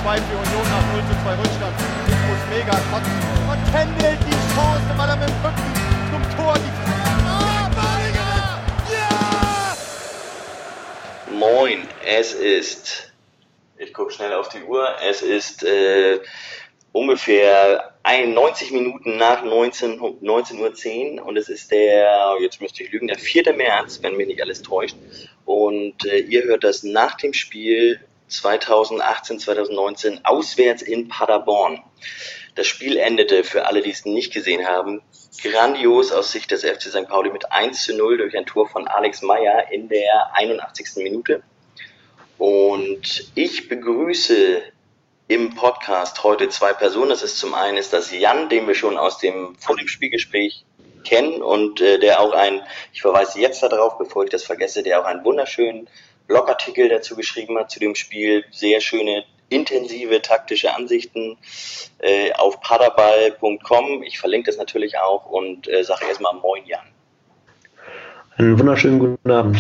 2 für Union nach 0:2 Rückstand. Ich muss mega kotzen. Und Kendall die Chance, weil er mit dem Rücken zum Tor die Ja! Moin, es ist, ich gucke schnell auf die Uhr, es ist ungefähr 91 Minuten nach 19:10 Uhr und es ist der, jetzt müsste ich lügen, der 4. März, wenn mich nicht alles täuscht. Und ihr hört das nach dem Spiel 2018-2019 auswärts in Paderborn. Das Spiel endete, für alle, die es nicht gesehen haben, grandios aus Sicht des FC St. Pauli mit 1:0 durch ein Tor von Alex Meyer in der 81. Minute. Und ich begrüße im Podcast heute 2 Personen. Das ist zum einen ist das Jan, den wir schon vor dem Spielgespräch kennen und der auch ich verweise jetzt darauf, bevor ich das vergesse, der auch einen wunderschönen Blogartikel dazu geschrieben hat zu dem Spiel. Sehr schöne, intensive, taktische Ansichten auf paderball.com. Ich verlinke das natürlich auch und sage erstmal Moin Jan. Einen wunderschönen guten Abend.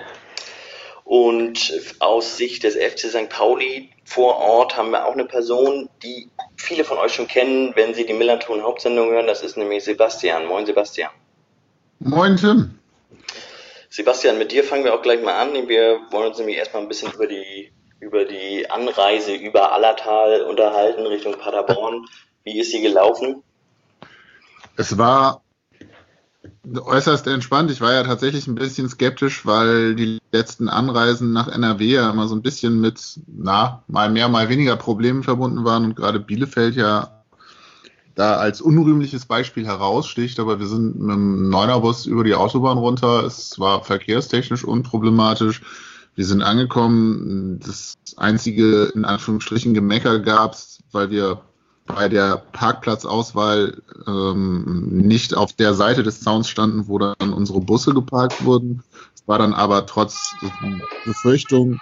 Und aus Sicht des FC St. Pauli vor Ort haben wir auch eine Person, die viele von euch schon kennen, wenn sie die Millanton-Hauptsendung hören. Das ist nämlich Sebastian. Moin Sebastian. Moin Tim. Sebastian, mit dir fangen wir auch gleich mal an. Wir wollen uns nämlich erstmal ein bisschen über die Anreise über Allertal unterhalten Richtung Paderborn. Wie ist sie gelaufen? Es war äußerst entspannt. Ich war ja tatsächlich ein bisschen skeptisch, weil die letzten Anreisen nach NRW ja immer so ein bisschen mit, mal mehr, mal weniger Problemen verbunden waren und gerade Bielefeld ja da als unrühmliches Beispiel heraussticht. Aber wir sind mit dem 9er-Bus über die Autobahn runter. Es war verkehrstechnisch unproblematisch. Wir sind angekommen. Das einzige, in Anführungsstrichen, Gemecker gab's, weil wir bei der Parkplatzauswahl nicht auf der Seite des Zauns standen, wo dann unsere Busse geparkt wurden. Es war dann aber trotz Befürchtung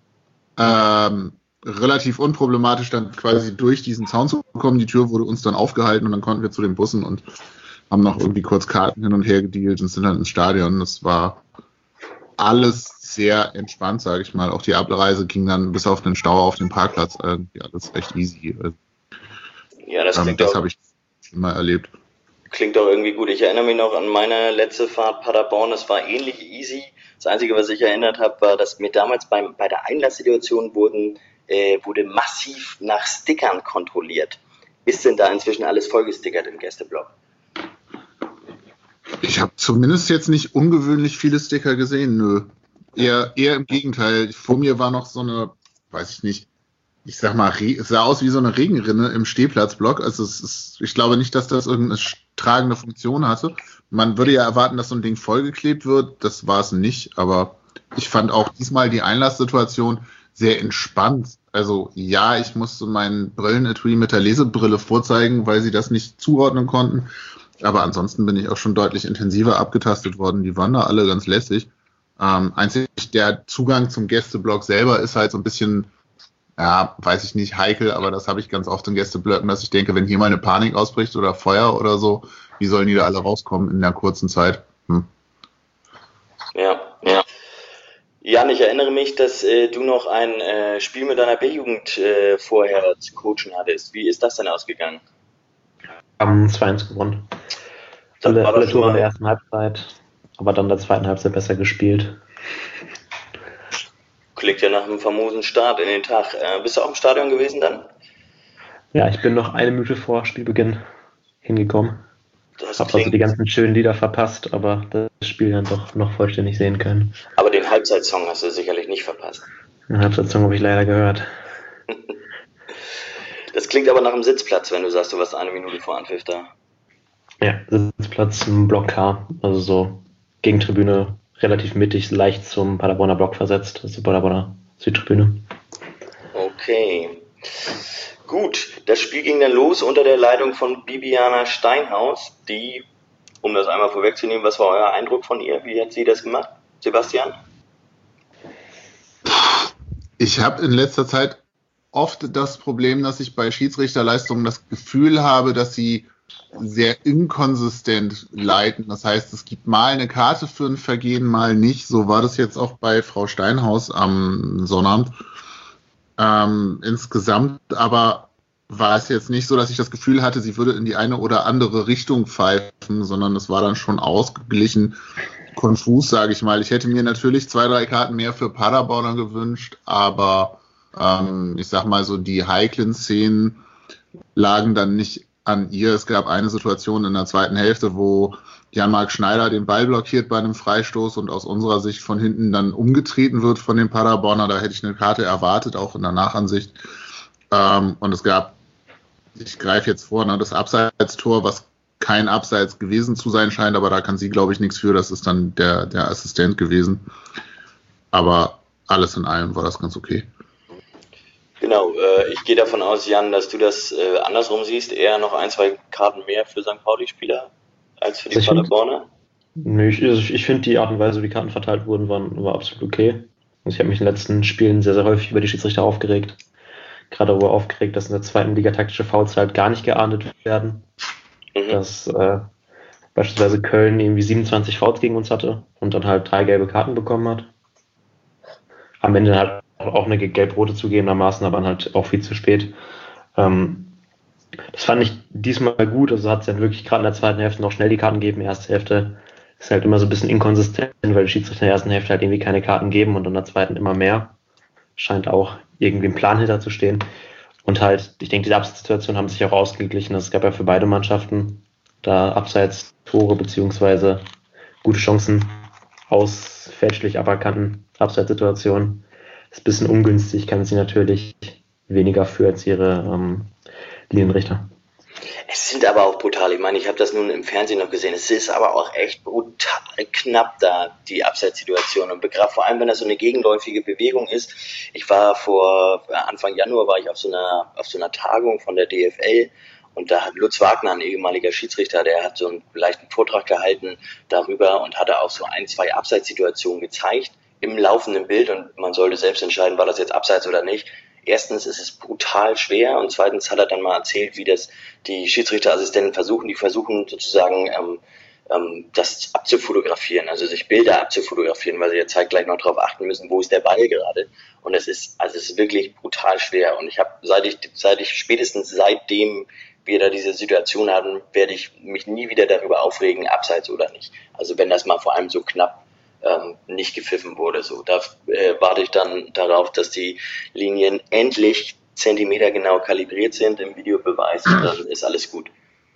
relativ unproblematisch, dann quasi durch diesen Zaun zu kommen. Die Tür wurde uns dann aufgehalten und dann konnten wir zu den Bussen und haben noch irgendwie kurz Karten hin und her gedealt und sind dann ins Stadion. Das war alles sehr entspannt, sage ich mal. Auch die Abreise ging dann bis auf den Stau auf dem Parkplatz irgendwie alles recht easy. Ja, das habe ich schon mal erlebt. Klingt doch irgendwie gut. Ich erinnere mich noch an meine letzte Fahrt Paderborn. Das war ähnlich easy. Das Einzige, was ich erinnert habe, war, dass mir damals bei der Einlasssituation wurde massiv nach Stickern kontrolliert. Ist denn da inzwischen alles vollgestickert im Gästeblock? Ich habe zumindest jetzt nicht ungewöhnlich viele Sticker gesehen, nö. Eher im Gegenteil. Vor mir war noch so eine, weiß ich nicht, ich sag mal, es sah aus wie so eine Regenrinne im Stehplatzblock. Also ich glaube nicht, dass das irgendeine tragende Funktion hatte. Man würde ja erwarten, dass so ein Ding vollgeklebt wird. Das war es nicht. Aber ich fand auch diesmal die Einlasssituation sehr entspannt. Also ja, ich musste meinen Brillenetui mit der Lesebrille vorzeigen, weil sie das nicht zuordnen konnten. Aber ansonsten bin ich auch schon deutlich intensiver abgetastet worden. Die waren da alle ganz lässig. Einzig der Zugang zum Gästeblock selber ist halt so ein bisschen, ja, weiß ich nicht, heikel, aber das habe ich ganz oft in Gästeblöcken, dass ich denke, wenn hier mal eine Panik ausbricht oder Feuer oder so, wie sollen die da alle rauskommen in der kurzen Zeit? Ja. Jan, ich erinnere mich, dass du noch ein Spiel mit deiner B-Jugend vorher zu coachen hattest. Wie ist das denn ausgegangen? Haben 2-1 gewonnen. Alle Tore in der ersten Halbzeit, aber dann in der zweiten Halbzeit besser gespielt. Klingt ja nach einem famosen Start in den Tag. Bist du auch im Stadion gewesen dann? Ja, ich bin noch 1 Minute vor Spielbeginn hingekommen. Hab also die ganzen schönen Lieder verpasst, aber das Spiel dann doch noch vollständig sehen können. Aber den Halbzeitsong hast du sicherlich nicht verpasst. Den Halbzeitsong habe ich leider gehört. Das klingt aber nach einem Sitzplatz, wenn du sagst, du warst 1 Minute vor Anpfiff da. Ja, Sitzplatz im Block K, also so Gegentribüne, relativ mittig, leicht zum Paderborner Block versetzt, also Paderborner Südtribüne. Okay. Gut, das Spiel ging dann los unter der Leitung von Bibiana Steinhaus, die, um das einmal vorwegzunehmen, was war euer Eindruck von ihr? Wie hat sie das gemacht, Sebastian? Ich habe in letzter Zeit oft das Problem, dass ich bei Schiedsrichterleistungen das Gefühl habe, dass sie sehr inkonsistent leiten. Das heißt, es gibt mal eine Karte für ein Vergehen, mal nicht. So war das jetzt auch bei Frau Steinhaus am Sonnabend. Insgesamt aber war es jetzt nicht so, dass ich das Gefühl hatte, sie würde in die eine oder andere Richtung pfeifen, sondern es war dann schon ausgeglichen, konfus, sage ich mal. Ich hätte mir natürlich 2, 3 Karten mehr für Paderborner gewünscht, aber ich sag mal so, die heiklen Szenen lagen dann nicht an ihr. Es gab eine Situation in der zweiten Hälfte, wo Jan-Marc Schneider den Ball blockiert bei einem Freistoß und aus unserer Sicht von hinten dann umgetreten wird von den Paderborner. Da hätte ich eine Karte erwartet, auch in der Nachansicht. Und es gab, ich greife jetzt vor, das Abseitstor, was kein Abseits gewesen zu sein scheint, aber da kann sie, glaube ich, nichts für. Das ist dann der Assistent gewesen. Aber alles in allem war das ganz okay. Genau, ich gehe davon aus, Jan, dass du das andersrum siehst, eher noch 1, 2 Karten mehr für St. Pauli-Spieler als für die Paderborner? Nö, ich finde die Art und Weise, wie die Karten verteilt wurden, war absolut okay. Also ich habe mich in den letzten Spielen sehr, sehr häufig über die Schiedsrichter aufgeregt. Gerade darüber aufgeregt, dass in der zweiten Liga taktische Fouls halt gar nicht geahndet werden. Dass beispielsweise Köln irgendwie 27 Fouls gegen uns hatte und dann halt 3 gelbe Karten bekommen hat. Am Ende halt auch eine gelb-rote zugegebenermaßen, aber dann halt auch viel zu spät. Das fand ich diesmal gut, also hat es dann wirklich gerade in der zweiten Hälfte noch schnell die Karten gegeben. Erste Hälfte ist halt immer so ein bisschen inkonsistent, weil die Schiedsrichter in der ersten Hälfte halt irgendwie keine Karten geben und in der zweiten immer mehr. Scheint auch irgendwie ein Plan hinter zu stehen. Und halt, ich denke, diese Abseitssituationen haben sich auch ausgeglichen. Es gab ja für beide Mannschaften da Abseits-Tore beziehungsweise gute Chancen aus fälschlich aberkannten Abseitssituationen. Ist ein bisschen ungünstig, kann sie natürlich weniger für als ihre Linienrichter. Es sind aber auch brutal, ich meine, ich habe das nun im Fernsehen noch gesehen, es ist aber auch echt brutal knapp da, die Abseitssituation. Und vor allem, wenn das so eine gegenläufige Bewegung ist. Ich war Anfang Januar war ich auf so einer Tagung von der DFL und da hat Lutz Wagner, ein ehemaliger Schiedsrichter, der hat so einen leichten Vortrag gehalten darüber und hatte auch so 1, 2 Abseitssituationen gezeigt im laufenden Bild und man sollte selbst entscheiden, war das jetzt Abseits oder nicht. Erstens ist es brutal schwer und zweitens hat er dann mal erzählt, wie das die Schiedsrichterassistenten versuchen. Die versuchen sozusagen das abzufotografieren, also sich Bilder abzufotografieren, weil sie ja zeitgleich noch darauf achten müssen, wo ist der Ball gerade. Und es ist wirklich brutal schwer. Und ich habe spätestens seitdem wir da diese Situation hatten, werde ich mich nie wieder darüber aufregen, Abseits oder nicht. Also wenn das mal vor allem so knapp nicht gepfiffen wurde. So, da warte ich dann darauf, dass die Linien endlich zentimetergenau kalibriert sind im Videobeweis und dann ist alles gut.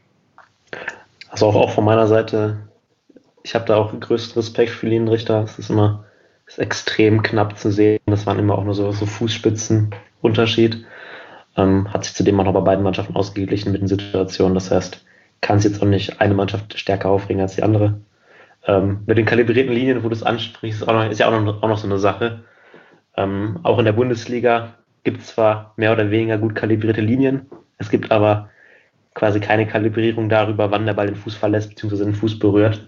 Also auch von meiner Seite, ich habe da auch größten Respekt für Linienrichter. Es ist extrem knapp zu sehen. Das waren immer auch nur so Fußspitzen Unterschied. Hat sich zudem auch noch bei beiden Mannschaften ausgeglichen mit den Situationen. Das heißt, kann es jetzt auch nicht eine Mannschaft stärker aufregen als die andere. Mit den kalibrierten Linien, wo du es ansprichst, ist ja auch noch so eine Sache. Auch in der Bundesliga gibt es zwar mehr oder weniger gut kalibrierte Linien, es gibt aber quasi keine Kalibrierung darüber, wann der Ball den Fuß verlässt bzw. den Fuß berührt.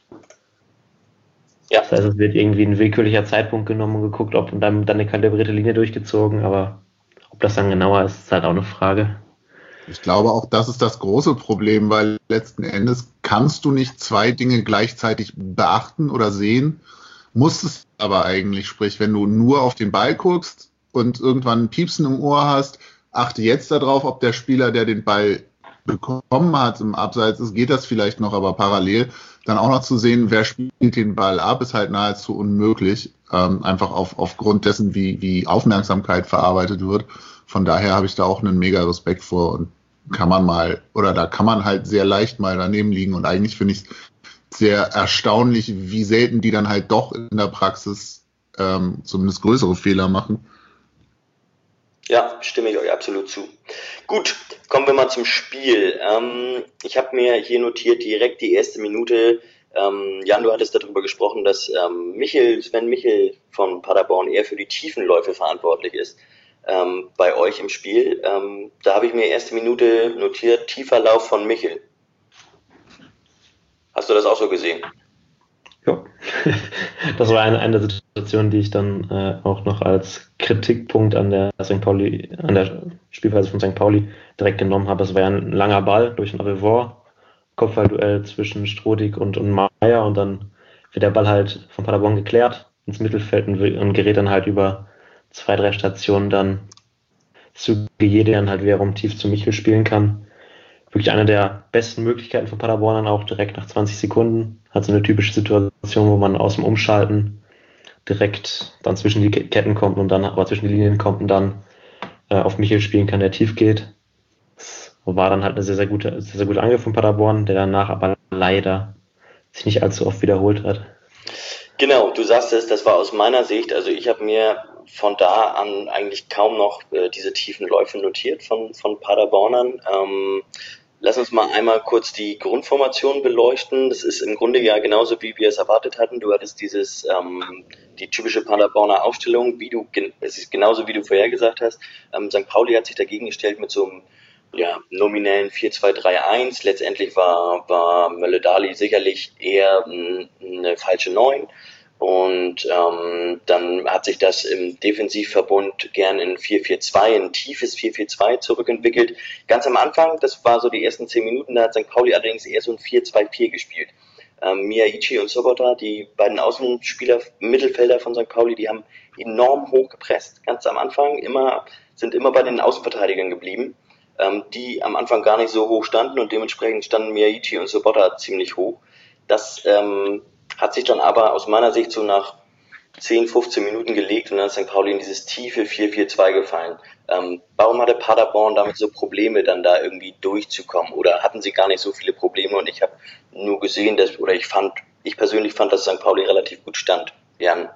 Ja. Das heißt, es wird irgendwie ein willkürlicher Zeitpunkt genommen und geguckt, ob und dann eine kalibrierte Linie durchgezogen, aber ob das dann genauer ist, ist halt auch eine Frage. Ich glaube, auch das ist das große Problem, weil letzten Endes kannst du nicht 2 Dinge gleichzeitig beachten oder sehen, musst es aber eigentlich. Sprich, wenn du nur auf den Ball guckst und irgendwann ein Piepsen im Ohr hast, achte jetzt darauf, ob der Spieler, der den Ball bekommen hat im Abseits ist, geht das vielleicht noch, aber parallel dann auch noch zu sehen, wer spielt den Ball ab, ist halt nahezu unmöglich, einfach aufgrund dessen, wie Aufmerksamkeit verarbeitet wird. Von daher habe ich da auch einen mega Respekt vor und da kann man halt sehr leicht mal daneben liegen und eigentlich finde ich es sehr erstaunlich, wie selten die dann halt doch in der Praxis zumindest größere Fehler machen. Ja, stimme ich euch absolut zu. Gut, kommen wir mal zum Spiel. Ich habe mir hier notiert direkt die erste Minute. Jan, du hattest darüber gesprochen, dass Sven Michel von Paderborn eher für die Tiefenläufe verantwortlich ist. Bei euch im Spiel. Da habe ich mir erste Minute notiert, tiefer Lauf von Michel. Hast du das auch so gesehen? Ja, das war eine Situation, die ich dann auch noch als Kritikpunkt an der Spielweise von St. Pauli direkt genommen habe. Es war ja ein langer Ball durch ein Revor, Kopfballduell zwischen Strodig und Meier und dann wird der Ball halt von Paderborn geklärt ins Mittelfeld und gerät dann halt über 2, 3 Stationen dann zu Gejede dann halt wiederum tief zu Michel spielen kann. Wirklich eine der besten Möglichkeiten von Paderborn dann auch direkt nach 20 Sekunden. Hat so eine typische Situation, wo man aus dem Umschalten direkt dann zwischen die Ketten kommt und dann aber zwischen die Linien kommt und dann auf Michel spielen kann, der tief geht. Das war dann halt eine sehr, sehr gute Angriff von Paderborn, der danach aber leider sich nicht allzu oft wiederholt hat. Genau, du sagst es, das war aus meiner Sicht, also ich habe mir von da an eigentlich kaum noch diese tiefen Läufe notiert von Paderbornern. Lass uns mal einmal kurz die Grundformation beleuchten. Das ist im Grunde ja genauso, wie wir es erwartet hatten. Du hattest die typische Paderborner Aufstellung, es ist genauso, wie du vorher gesagt hast. St. Pauli hat sich dagegen gestellt mit so einem nominellen 4-2-3-1. Letztendlich war Mölle-Dali sicherlich eher eine falsche 9. Und dann hat sich das im Defensivverbund gern in 4-4-2, ein tiefes 4-4-2 zurückentwickelt. Ganz am Anfang, das war so die ersten 10 Minuten, da hat St. Pauli allerdings eher so ein 4-2-4 gespielt. Miyaichi und Sobota, die beiden Außenspieler, Mittelfelder von St. Pauli, die haben enorm hoch gepresst. Ganz am Anfang sind immer bei den Außenverteidigern geblieben, die am Anfang gar nicht so hoch standen und dementsprechend standen Miyaichi und Sobota ziemlich hoch. Das hat sich dann aber aus meiner Sicht so nach 10, 15 Minuten gelegt und dann ist St. Pauli in dieses tiefe 4-4-2 gefallen. Warum hatte Paderborn damit so Probleme, dann da irgendwie durchzukommen? Oder hatten sie gar nicht so viele Probleme und ich habe nur gesehen, ich persönlich fand, dass St. Pauli relativ gut stand. Jan?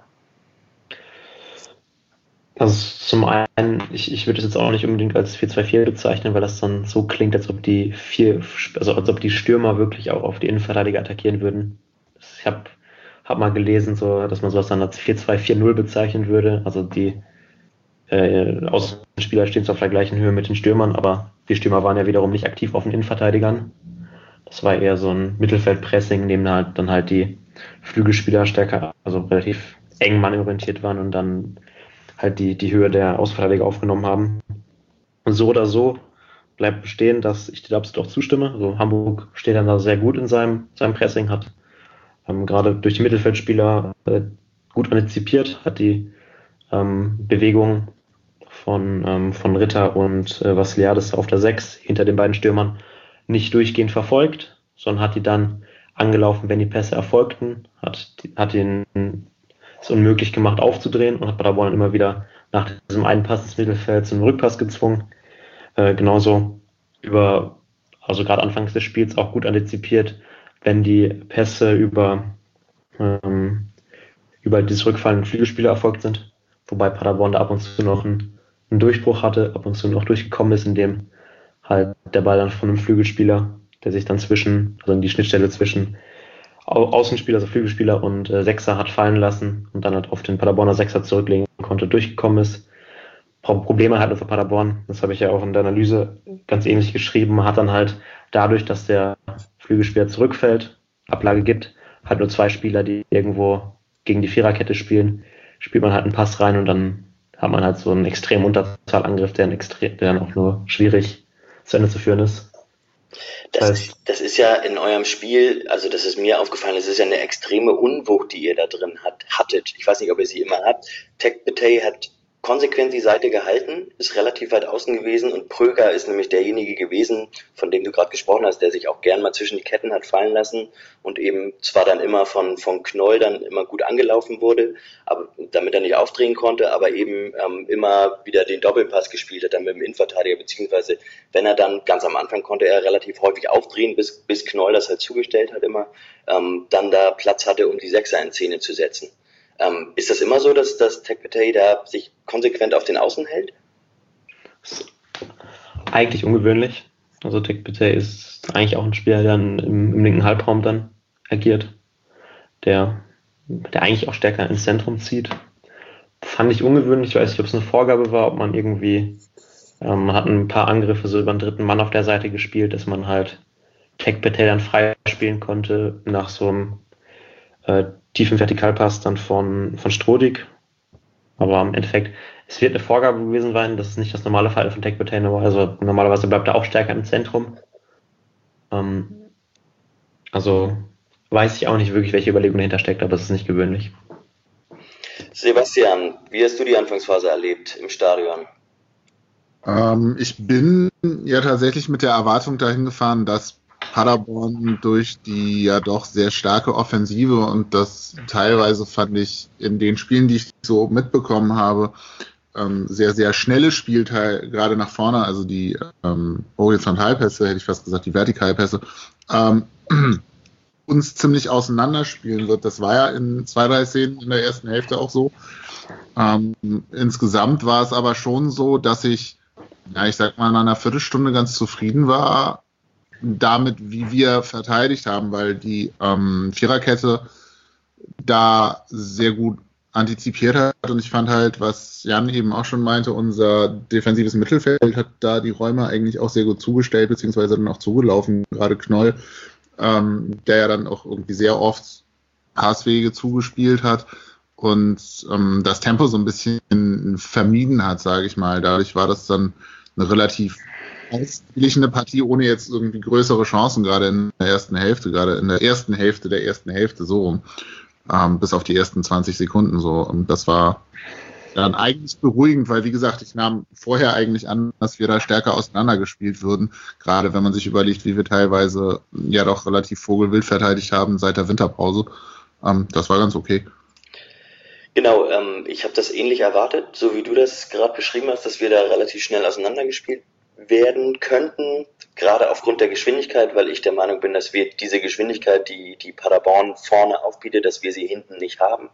Also zum einen, ich würde es jetzt auch nicht unbedingt als 4-2-4 bezeichnen, weil das dann so klingt, als ob die Stürmer wirklich auch auf die Innenverteidiger attackieren würden. Ich hab mal gelesen, so, dass man sowas dann als 4-2-4-0 bezeichnen würde. Also die Außenspieler stehen zwar auf der gleichen Höhe mit den Stürmern, aber die Stürmer waren ja wiederum nicht aktiv auf den Innenverteidigern. Das war eher so ein Mittelfeldpressing, in dem dann halt die Flügelspieler stärker, also relativ eng mannorientiert waren und dann halt die Höhe der Außenverteidiger aufgenommen haben. Und so oder so bleibt bestehen, dass ich dir absolut auch zustimme. Also Hamburg steht dann da sehr gut in seinem Pressing, hat gerade durch die Mittelfeldspieler gut antizipiert, hat die Bewegung von Ritter und Vassiliadis auf der 6 hinter den beiden Stürmern nicht durchgehend verfolgt, sondern hat die dann angelaufen, wenn die Pässe erfolgten, hat ihn es unmöglich gemacht aufzudrehen und hat Paderborn immer wieder nach diesem einen Pass ins Mittelfeld zum Rückpass gezwungen. Genauso also gerade anfangs des Spiels auch gut antizipiert, wenn die Pässe über dieses rückfallende Flügelspieler erfolgt sind, wobei Paderborn da ab und zu noch einen Durchbruch hatte, ab und zu noch durchgekommen ist, indem halt der Ball dann von einem Flügelspieler, der sich dann also in die Schnittstelle zwischen Außenspieler, also Flügelspieler und Sechser hat fallen lassen und dann halt auf den Paderborner Sechser zurücklegen konnte, durchgekommen ist. Probleme hatten für Paderborn, das habe ich ja auch in der Analyse ganz ähnlich geschrieben, hat dann halt dadurch, dass der Flügelspieler zurückfällt, Ablage gibt, halt nur 2 Spieler, die irgendwo gegen die Viererkette spielt man halt einen Pass rein und dann hat man halt so einen extremen Unterzahlangriff, der dann auch nur schwierig zu Ende zu führen ist. Das ist ja in eurem Spiel, also das ist mir aufgefallen, es ist ja eine extreme Unwucht, die ihr da drin hattet. Ich weiß nicht, ob ihr sie immer habt. Tek Betey hat konsequent die Seite gehalten, ist relativ weit außen gewesen und Pröger ist nämlich derjenige gewesen, von dem du gerade gesprochen hast, der sich auch gern mal zwischen die Ketten hat fallen lassen und eben zwar dann immer von Knoll dann immer gut angelaufen wurde, aber damit er nicht aufdrehen konnte, aber eben immer wieder den Doppelpass gespielt hat dann mit dem Innenverteidiger, beziehungsweise wenn er dann, ganz am Anfang konnte er relativ häufig aufdrehen, bis Knoll das halt zugestellt hat immer, dann da Platz hatte, um die Sechser in Szene zu setzen. Ist das immer so, dass Tek Betey da sich konsequent auf den Außen hält? Das ist eigentlich ungewöhnlich. Also Tek Betey ist eigentlich auch ein Spieler, der im linken Halbraum dann agiert, der eigentlich auch stärker ins Zentrum zieht. Fand ich ungewöhnlich, ich weiß nicht, ob es eine Vorgabe war, ob man irgendwie, man hat ein paar Angriffe so über den dritten Mann auf der Seite gespielt, dass man halt Tek Betey dann frei spielen konnte nach so einem tiefen Vertikalpass dann von Strodig. Aber im Endeffekt, es wird eine Vorgabe gewesen sein, das ist nicht das normale Verhalten von Tek Betey, also normalerweise bleibt er auch stärker im Zentrum. Also weiß ich auch nicht wirklich, welche Überlegung dahinter steckt, aber es ist nicht gewöhnlich. Sebastian, wie hast du die Anfangsphase erlebt im Stadion? Ich bin ja tatsächlich mit der Erwartung dahin gefahren, dass Paderborn durch die ja doch sehr starke Offensive und das teilweise fand ich in den Spielen, die ich so mitbekommen habe, sehr, sehr schnelle Spielteil, gerade nach vorne, also die Horizontalpässe, hätte ich fast gesagt, die Vertikalpässe, uns ziemlich auseinanderspielen wird. Das war ja in 2-3 Szenen in der ersten Hälfte auch so. Insgesamt war es aber schon so, dass ich sag mal, nach einer Viertelstunde ganz zufrieden war damit, wie wir verteidigt haben, weil die Viererkette da sehr gut antizipiert hat und ich fand halt, was Jan eben auch schon meinte, unser defensives Mittelfeld hat da die Räume eigentlich auch sehr gut zugestellt, beziehungsweise dann auch zugelaufen, gerade Knoll, der ja dann auch irgendwie sehr oft Passwege zugespielt hat und das Tempo so ein bisschen vermieden hat, sage ich mal. Dadurch war das dann eine relativ ausgeglichene Partie, ohne jetzt irgendwie größere Chancen, gerade in der ersten Hälfte der ersten Hälfte so rum, bis auf die ersten 20 Sekunden so. Und das war dann eigentlich beruhigend, weil wie gesagt, ich nahm vorher eigentlich an, dass wir da stärker auseinandergespielt würden, gerade wenn man sich überlegt, wie wir teilweise ja doch relativ vogelwild verteidigt haben seit der Winterpause. Das war ganz okay. Genau, ich habe das ähnlich erwartet, so wie du das gerade beschrieben hast, dass wir da relativ schnell auseinandergespielt werden könnten, gerade aufgrund der Geschwindigkeit, weil ich der Meinung bin, dass wir diese Geschwindigkeit, die Paderborn vorne aufbietet, dass wir sie hinten nicht haben.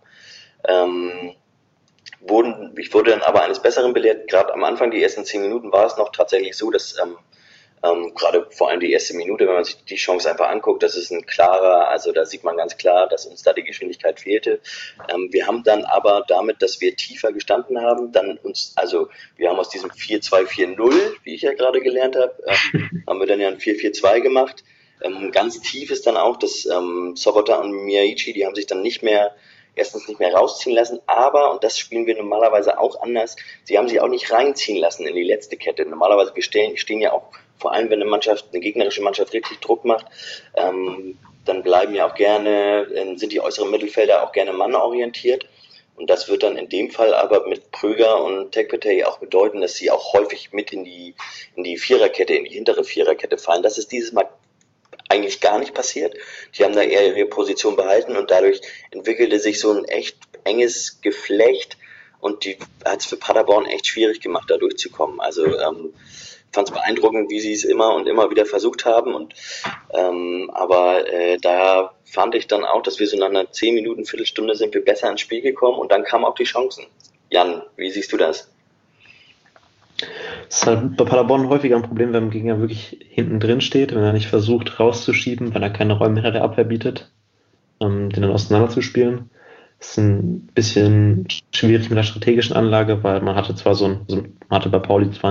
Ich wurde dann aber eines Besseren belehrt. Gerade am Anfang, die ersten 10 Minuten, war es noch tatsächlich so, dass gerade vor allem die erste Minute, wenn man sich die Chance einfach anguckt, das ist ein klarer, also da sieht man ganz klar, dass uns da die Geschwindigkeit fehlte. Wir haben dann aber damit, dass wir tiefer gestanden haben, wir haben aus diesem 4-2-4-0, wie ich ja gerade gelernt habe, haben wir dann ja ein 4-4-2 gemacht. Ganz tief ist dann auch, dass Sobota und Miyaichi, die haben sich dann erstens nicht mehr rausziehen lassen, aber, und das spielen wir normalerweise auch anders, sie haben sich auch nicht reinziehen lassen in die letzte Kette. Normalerweise stehen ja auch, vor allem wenn eine gegnerische Mannschaft richtig Druck macht, dann bleiben ja auch gerne, sind die äußeren Mittelfelder auch gerne mannorientiert. Und das wird dann in dem Fall aber mit Pröger und Tekpetey auch bedeuten, dass sie auch häufig mit in die Viererkette, in die hintere Viererkette fallen. Das ist dieses Mal eigentlich gar nicht passiert. Die haben da eher ihre Position behalten und dadurch entwickelte sich so ein echt enges Geflecht und die hat es für Paderborn echt schwierig gemacht, da durchzukommen. Also fand es beeindruckend, wie sie es immer und immer wieder versucht haben aber da fand ich dann auch, dass wir so nach einer 10 Minuten, Viertelstunde sind wir besser ins Spiel gekommen und dann kamen auch die Chancen. Jan, wie siehst du das? Das ist halt bei Paderborn häufiger ein Problem, wenn ein Gegner wirklich hinten drin steht, wenn er nicht versucht rauszuschieben, wenn er keine Räume hinter der Abwehr bietet, den dann auseinanderzuspielen. Das ist ein bisschen schwierig mit der strategischen Anlage, weil man hatte zwar man hatte bei Pauli zwar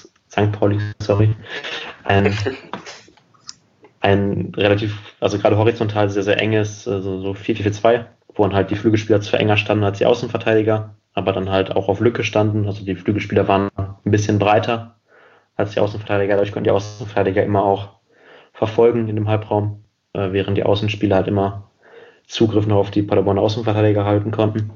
ein relativ, also gerade horizontal sehr, sehr enges, so 4-4-2, wo dann halt die Flügelspieler zwar enger standen als die Außenverteidiger, aber dann halt auch auf Lücke standen. Also die Flügelspieler waren ein bisschen breiter als die Außenverteidiger. Dadurch konnten die Außenverteidiger immer auch verfolgen in dem Halbraum, während die Außenspieler halt immer Zugriff noch auf die Paderborner Außenverteidiger halten konnten.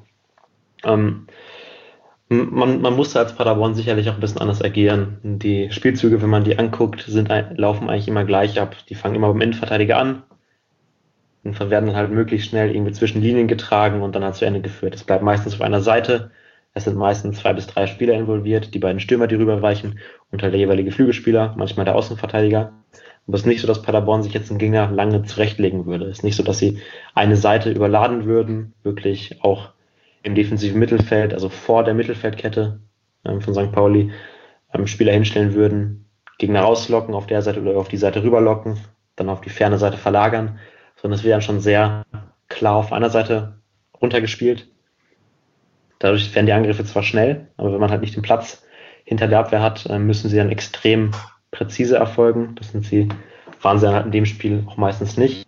Man musste als Paderborn sicherlich auch ein bisschen anders agieren. Die Spielzüge, wenn man die anguckt, laufen eigentlich immer gleich ab. Die fangen immer beim Innenverteidiger an und werden dann halt möglichst schnell irgendwie zwischen Linien getragen und dann halt zu Ende geführt. Es bleibt meistens auf einer Seite. Es sind meistens 2 bis 3 Spieler involviert, die beiden Stürmer, die rüberweichen und halt der jeweilige Flügelspieler, manchmal der Außenverteidiger. Aber es ist nicht so, dass Paderborn sich jetzt einen Gegner lange zurechtlegen würde. Es ist nicht so, dass sie eine Seite überladen würden, wirklich auch im defensiven Mittelfeld, also vor der Mittelfeldkette von St. Pauli, Spieler hinstellen würden, Gegner rauslocken auf der Seite oder auf die Seite rüberlocken, dann auf die ferne Seite verlagern, sondern es wird dann schon sehr klar auf einer Seite runtergespielt. Dadurch werden die Angriffe zwar schnell, aber wenn man halt nicht den Platz hinter der Abwehr hat, müssen sie dann extrem präzise erfolgen. Waren sie halt in dem Spiel auch meistens nicht.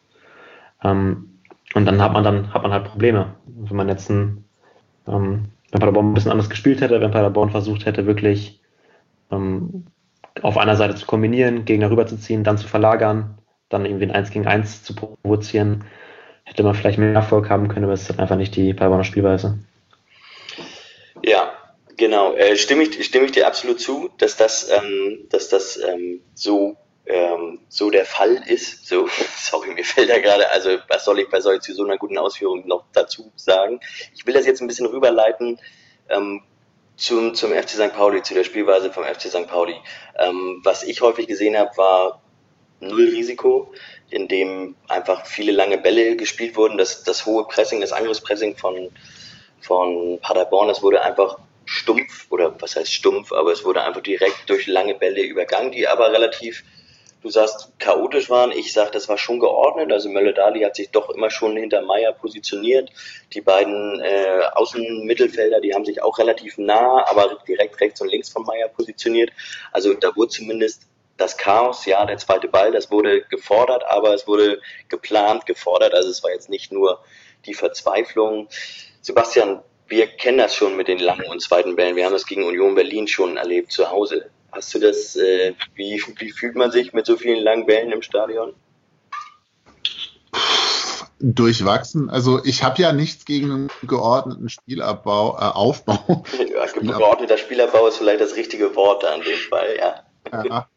Und dann hat man halt Probleme. Wenn man jetzt wenn Paderborn ein bisschen anders gespielt hätte, wenn Paderborn versucht hätte, wirklich auf einer Seite zu kombinieren, Gegner rüberzuziehen, dann zu verlagern, dann irgendwie ein 1 gegen 1 zu provozieren, hätte man vielleicht mehr Erfolg haben können, aber es ist halt einfach nicht die Paderborner Spielweise. Ja, Genau, stimme ich dir absolut zu, dass das so der Fall ist. So, sorry, mir fällt da gerade, also was soll ich zu so einer guten Ausführung noch dazu sagen? Ich will das jetzt ein bisschen rüberleiten zum FC St. Pauli, zu der Spielweise vom FC St. Pauli. Was ich häufig gesehen habe, war null Risiko, in dem einfach viele lange Bälle gespielt wurden. Das hohe Pressing, das Angriffspressing von Paderborn, das wurde einfach stumpf, oder was heißt stumpf, aber es wurde einfach direkt durch lange Bälle übergangen, die aber relativ, du sagst, chaotisch waren. Ich sag, das war schon geordnet. Also Mölle-Dali hat sich doch immer schon hinter Meier positioniert. Die beiden Außenmittelfelder, die haben sich auch relativ nah, aber direkt rechts und links von Meier positioniert. Also da wurde zumindest das Chaos, ja, der zweite Ball, das wurde gefordert, aber es wurde geplant, gefordert. Also es war jetzt nicht nur die Verzweiflung. Sebastian, wir kennen das schon mit den langen und zweiten Bällen. Wir haben das gegen Union Berlin schon erlebt zu Hause. Hast du das, wie fühlt man sich mit so vielen langen Bällen im Stadion? Durchwachsen. Also ich habe ja nichts gegen einen geordneten Aufbau. Ja, geordneter Spielabbau ist vielleicht das richtige Wort da in dem Fall, ja.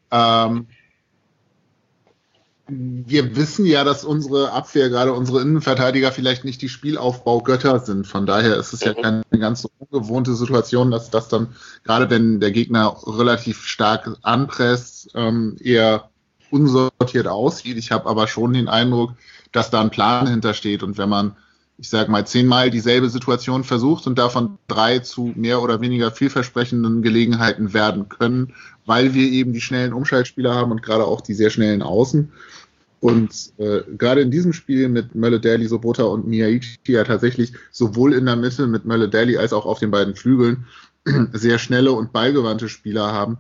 Wir wissen ja, dass unsere Abwehr, gerade unsere Innenverteidiger, vielleicht nicht die Spielaufbaugötter sind. Von daher ist es ja keine ganz so ungewohnte Situation, dass das dann, gerade wenn der Gegner relativ stark anpresst, eher unsortiert aussieht. Ich habe aber schon den Eindruck, dass da ein Plan hintersteht. Und wenn man, ich sage mal, 10-mal dieselbe Situation versucht und davon 3 zu mehr oder weniger vielversprechenden Gelegenheiten werden können, weil wir eben die schnellen Umschaltspieler haben und gerade auch die sehr schnellen Außen. Und gerade in diesem Spiel mit Mölle-Dali, Sobota und Miyaichi ja tatsächlich sowohl in der Mitte mit Mölle-Dali als auch auf den beiden Flügeln sehr schnelle und ballgewandte Spieler haben,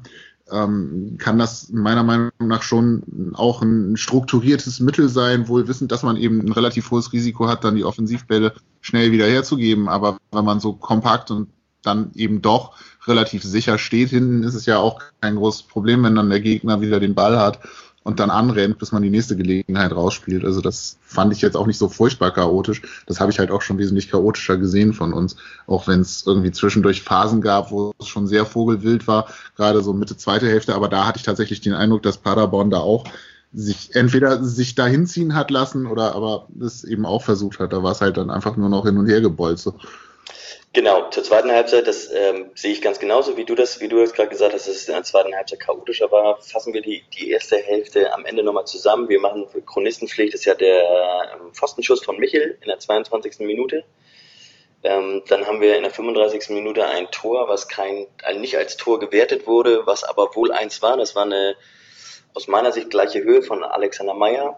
kann das meiner Meinung nach schon auch ein strukturiertes Mittel sein, wohl wissend, dass man eben ein relativ hohes Risiko hat, dann die Offensivbälle schnell wieder herzugeben. Aber wenn man so kompakt und dann eben doch relativ sicher steht hinten, ist es ja auch kein großes Problem, wenn dann der Gegner wieder den Ball hat und dann anrennt, bis man die nächste Gelegenheit rausspielt. Also das fand ich jetzt auch nicht so furchtbar chaotisch. Das habe ich halt auch schon wesentlich chaotischer gesehen von uns. Auch wenn es irgendwie zwischendurch Phasen gab, wo es schon sehr vogelwild war, gerade so Mitte, zweite Hälfte. Aber da hatte ich tatsächlich den Eindruck, dass Paderborn da auch sich da hinziehen hat lassen oder aber es eben auch versucht hat. Da war es halt dann einfach nur noch hin und her gebolzt. Genau, zur zweiten Halbzeit, das sehe ich ganz genauso, wie du das gerade gesagt hast, dass es in der zweiten Halbzeit chaotischer war. Fassen wir die erste Hälfte am Ende nochmal zusammen. Wir machen für Chronistenpflicht, das ist ja der Pfostenschuss von Michel in der 22. Minute. Dann haben wir in der 35. Minute ein Tor, was nicht als Tor gewertet wurde, was aber wohl eins war. Das war eine aus meiner Sicht gleiche Höhe von Alexander Meier.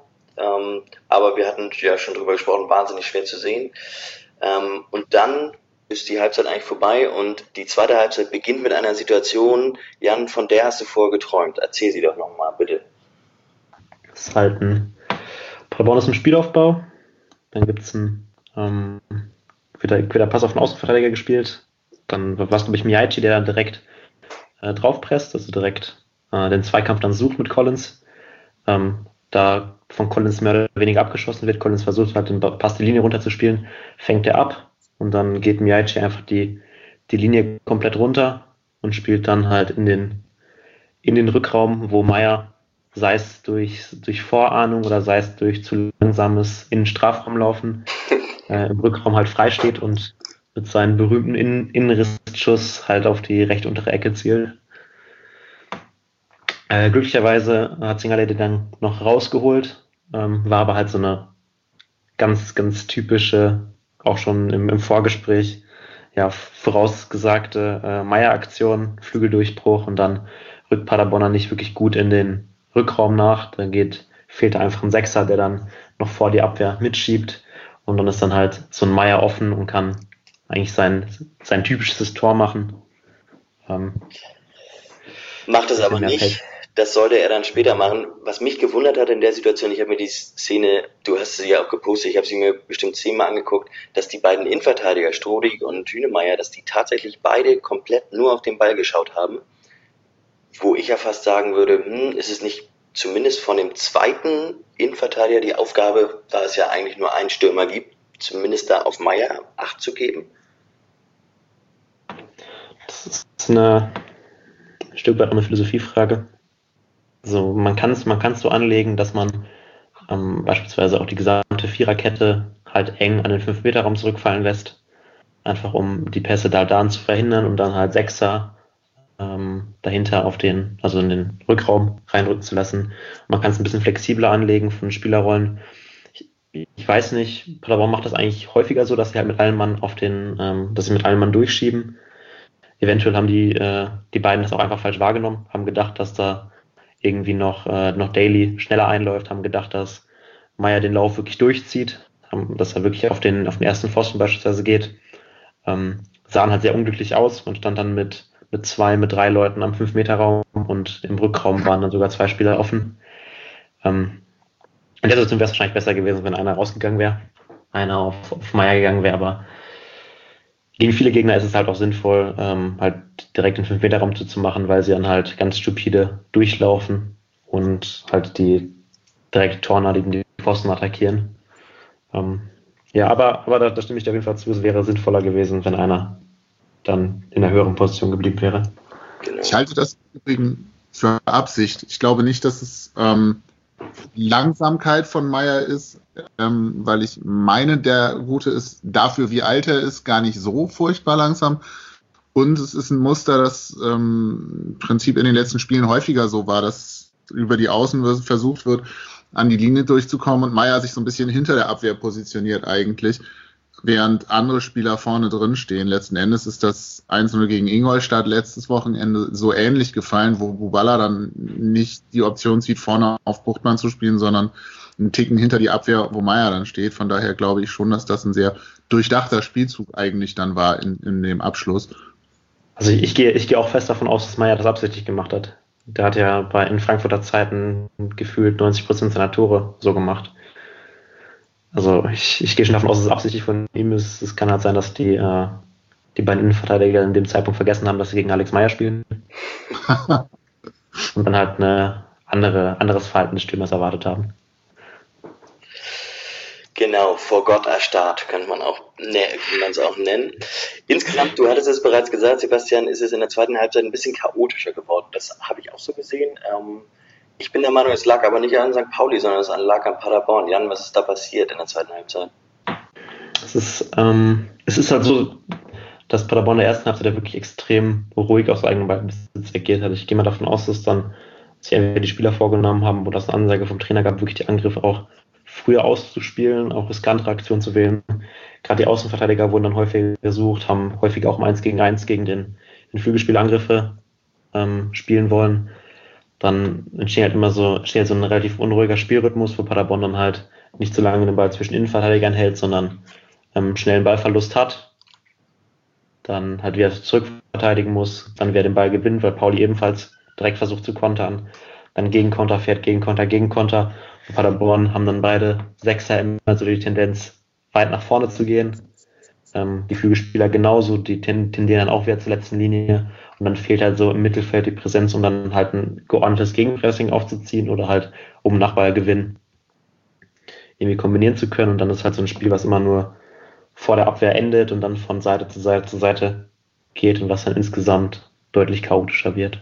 Aber wir hatten ja schon drüber gesprochen, wahnsinnig schwer zu sehen. Und dann ist die Halbzeit eigentlich vorbei und die zweite Halbzeit beginnt mit einer Situation, Jan, von der hast du vorher geträumt. Erzähl sie doch nochmal, bitte. Das ist halt Paderborn ist ein Spielaufbau, dann gibt es wieder Pass auf den Außenverteidiger gespielt, dann war es, glaube ich, Miyaichi, der dann direkt draufpresst, also direkt den Zweikampf dann sucht mit Collins. Da von Collins mehr oder weniger abgeschossen wird, Collins versucht halt den Pass die Linie runterzuspielen, fängt er ab. Und dann geht Miyaichi einfach die Linie komplett runter und spielt dann halt in den Rückraum, wo Meier, sei es durch Vorahnung oder sei es durch zu langsames in den Strafraum laufen, im Rückraum halt frei steht und mit seinem berühmten Innenrissschuss halt auf die rechte untere Ecke zielt. Glücklicherweise hat Zingerle dann noch rausgeholt, war aber halt so eine ganz, ganz typische, auch schon im Vorgespräch, ja, vorausgesagte Meier-Aktion, Flügeldurchbruch und dann rückt Paderborn nicht wirklich gut in den Rückraum nach. Dann fehlt einfach ein Sechser, der dann noch vor die Abwehr mitschiebt und dann ist dann halt so ein Meier offen und kann eigentlich sein typisches Tor machen. Macht es aber nicht. Das sollte er dann später machen. Was mich gewundert hat in der Situation, ich habe mir die Szene, du hast sie ja auch gepostet, ich habe sie mir bestimmt 10-mal angeguckt, dass die beiden Innenverteidiger, Strodig und Hünemeyer, dass die tatsächlich beide komplett nur auf den Ball geschaut haben. Wo ich ja fast sagen würde, ist es nicht zumindest von dem zweiten Innenverteidiger die Aufgabe, da es ja eigentlich nur einen Stürmer gibt, zumindest da auf Meier Acht zu geben? ist ein Stück weit eine Philosophiefrage. Also man kann es so anlegen, dass man beispielsweise auch die gesamte Viererkette halt eng an den 5-Meter-Raum zurückfallen lässt, einfach um die Pässe da zu verhindern und dann halt Sechser dahinter in den Rückraum reinrücken zu lassen. Man kann es ein bisschen flexibler anlegen von Spielerrollen. Ich weiß nicht, Paderborn macht das eigentlich häufiger so, dass sie halt mit allen Mann durchschieben. Eventuell haben die beiden das auch einfach falsch wahrgenommen, haben gedacht, dass da irgendwie noch Daly schneller einläuft, haben gedacht, dass Meier den Lauf wirklich durchzieht, dass er wirklich auf den ersten Pfosten beispielsweise geht. Sahen halt sehr unglücklich aus. Man stand dann mit 3 Leuten am 5-Meter-Raum und im Rückraum waren dann sogar 2 Spieler offen. In der Situation wäre es wahrscheinlich besser gewesen, wenn einer rausgegangen wäre, einer auf Meier gegangen wäre, aber gegen viele Gegner ist es halt auch sinnvoll, halt direkt den 5-Meter-Raum zu machen, weil sie dann halt ganz stupide durchlaufen und halt die direkt tornadigen die Pfosten attackieren. Aber da stimme ich dir auf jeden Fall zu, es wäre sinnvoller gewesen, wenn einer dann in der höheren Position geblieben wäre. Genau. Ich halte das übrigens für Absicht. Ich glaube nicht, dass es Langsamkeit von Meier ist, weil ich meine, der Gute ist dafür, wie alt er ist, gar nicht so furchtbar langsam. Und es ist ein Muster, das im Prinzip in den letzten Spielen häufiger so war, dass über die Außen versucht wird, an die Linie durchzukommen und Meier sich so ein bisschen hinter der Abwehr positioniert eigentlich, während andere Spieler vorne drin stehen. Letzten Endes ist das 1-0 gegen Ingolstadt letztes Wochenende so ähnlich gefallen, wo Buballa dann nicht die Option zieht, vorne auf Buchtmann zu spielen, sondern einen Ticken hinter die Abwehr, wo Meier dann steht. Von daher glaube ich schon, dass das ein sehr durchdachter Spielzug eigentlich dann war in dem Abschluss. Also ich gehe auch fest davon aus, dass Meier das absichtlich gemacht hat. Der hat ja in Frankfurter Zeiten gefühlt 90% seiner Tore so gemacht. Also ich gehe schon davon aus, dass es absichtlich von ihm ist. Es kann halt sein, dass die beiden Innenverteidiger in dem Zeitpunkt vergessen haben, dass sie gegen Alex Meier spielen. Und dann halt anderes Verhalten des Stürmers erwartet haben. Genau, vor Gott erstarrt, kann man es auch nennen. Insgesamt, du hattest es bereits gesagt, Sebastian, ist es in der zweiten Halbzeit ein bisschen chaotischer geworden. Das habe ich auch so gesehen. Ich bin der Meinung, es lag aber nicht an St. Pauli, sondern es lag an Paderborn. Jan, was ist da passiert in der zweiten Halbzeit? Es ist halt so, dass Paderborn in der ersten Halbzeit wirklich extrem ruhig aus eigenem Ballbesitz agiert hat. Ich gehe mal davon aus, dass sich entweder die Spieler vorgenommen haben oder es eine Ansage vom Trainer gab, wirklich die Angriffe auch früher auszuspielen, auch riskantere Aktionen zu wählen. Gerade die Außenverteidiger wurden dann häufig gesucht, haben häufig auch im 1-gegen-1 gegen den Flügelspieler Angriffe spielen wollen. Dann entsteht so ein relativ unruhiger Spielrhythmus, wo Paderborn dann halt nicht so lange den Ball zwischen Innenverteidigern hält, sondern schnell einen Ballverlust hat. Dann halt wieder zurückverteidigen muss, dann wer den Ball gewinnt, weil Pauli ebenfalls direkt versucht zu kontern. Dann Gegenkonter fährt, Gegenkonter. Und Paderborn haben dann beide Sechser immer so die Tendenz, weit nach vorne zu gehen. Die Flügelspieler genauso, die tendieren dann auch wieder zur letzten Linie. Und dann fehlt halt so im Mittelfeld die Präsenz, um dann halt ein geordnetes Gegenpressing aufzuziehen oder halt um Nachballgewinn irgendwie kombinieren zu können. Und dann ist halt so ein Spiel, was immer nur vor der Abwehr endet und dann von Seite zu Seite geht und was dann insgesamt deutlich chaotischer wird.